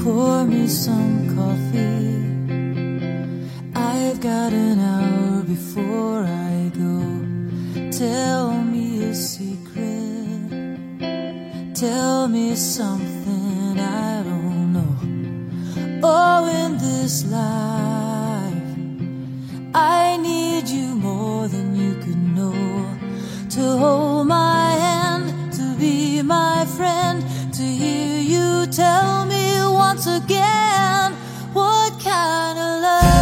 pour me some coffee. I've got an hour before I go. Tell me a secret. Tell me something I don't know. Oh, in this life, I need you more than you could know. To hold my hand, to be my friend, to hear you tell me once again, what kind of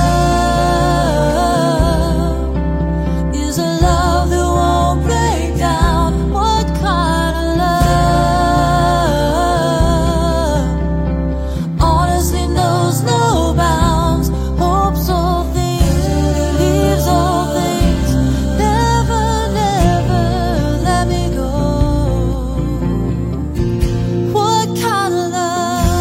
love is a love that won't break down? What kind of love honestly knows no bounds, hopes all things, believes all things, never, never let me go? What kind of love?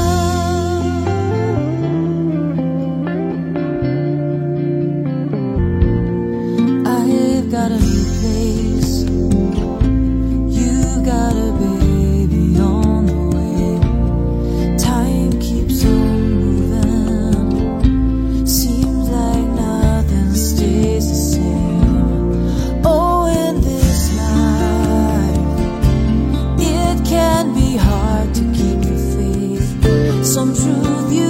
I've got a new place, you got a baby on the way. Time keeps on moving, seems like nothing stays the same. Oh, in this life, it can be hard to keep your faith. Some truth you